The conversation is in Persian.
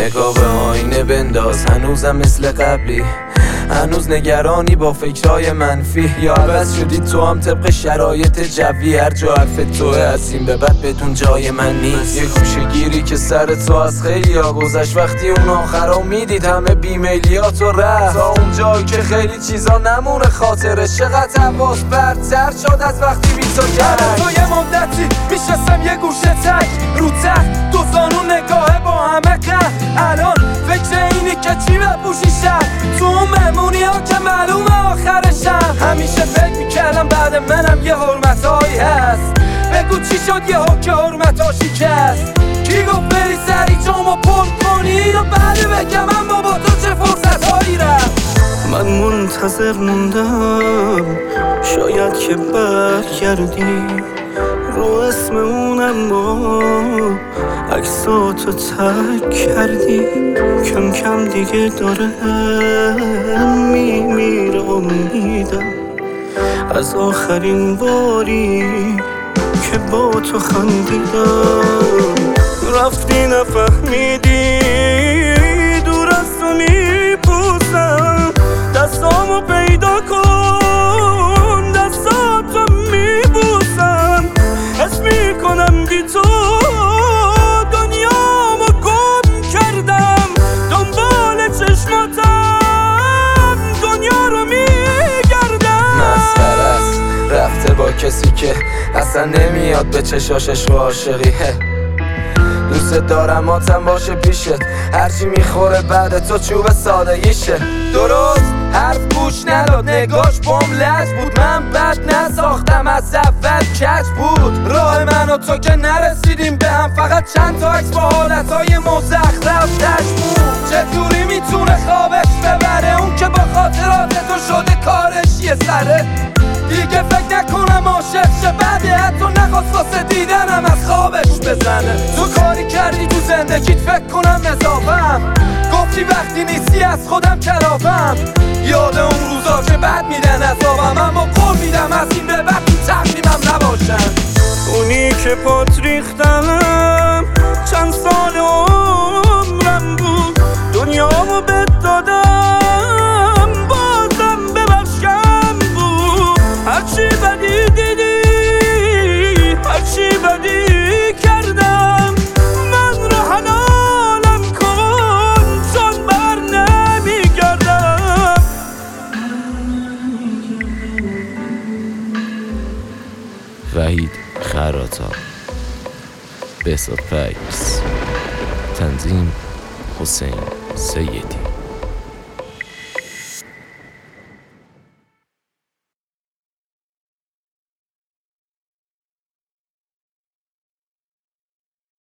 نگاه به آینه بنداز، هنوزم مثل قبلی، هنوز نگرانی با فکرهای منفی، یا عوض شدی تو هم طبق شرایط جوی، هر جا حرف توه از این به بعد بدون جای من نیست. یه گوشه گیری که سر تو از خیلی ها گذشت، وقتی اون آخرا میدید همه بیمیلیات و رفت، تا اون جایی که خیلی چیزا نمونه خاطرش. چقدر حواس برتر شد از وقتی بی تو کردم. تو یه مدتی میشستم یه گوشه تک رو تخت، دو زانو نگاهه با همه قهر. الان فکر اینی که چی بپوشی شب تو اون مهمونی ها که معلومه آخرشم. همیشه فکر میکردم بعد منم یه حرمتایی هست، بگو چی شد یه ها که حرمتا شکست. کی گفت بری سری جامو پر کنی و بعد بگم اما با تو چه فرصت هایی رفت. من منتظر موندم شاید که برگردی رو اسم اونم با عکساتو تک کردی. کم کم دیگه داره میمیره امیدم از آخرین باری که با تو خندیدم. رفتی نفهمیدی دور از تو میپوسم، دستامو پیدا کن دستاتو میبوسم. حس میکنم بی تو دنیامو گم کردم، دنبال چشماتم دنیا رو میگردم. مسخره است رفته با کسی که اصلا نمیاد به چشاش عشق و عاشقی. دوست دارم آتم باشه پیشت، هرچی میخوره بعد تو چوب سادگیشه. درست حرف گوش نداد، نگاش بام لج بود، من بد نساختم از اول کج بود. راه من و تو که نرسیدیم به هم، فقط چند تا عکس با حالتهای مزخرف تش بود. چطوری میتونه خوابش ببره اون که با خاطرات تو شده کارش یه سره. دیگه فکر نکنم عاشق شه بعد حتی نخواست واسه دیدنم از خوابش بزنه. تو کاری کردی تو زندگیت فکر کنم اضافم، گفتی وقتی نیستی از خودم کلافم. یاد اون روزا که بد میدن عذابم، اما قول میدم از این به بعد تو تقدیمم نباشم. اونی که پات ریختم چند سال عمرم بود، دنیامو بهت دادم بازم ببخش کم بود. هرچی بدی دیدی هرچی بدی کردم، من رو حلالم کن چون بر نمیگردم. وحید خراتا، بهزاد فیض، تنظیم حسین سیدی.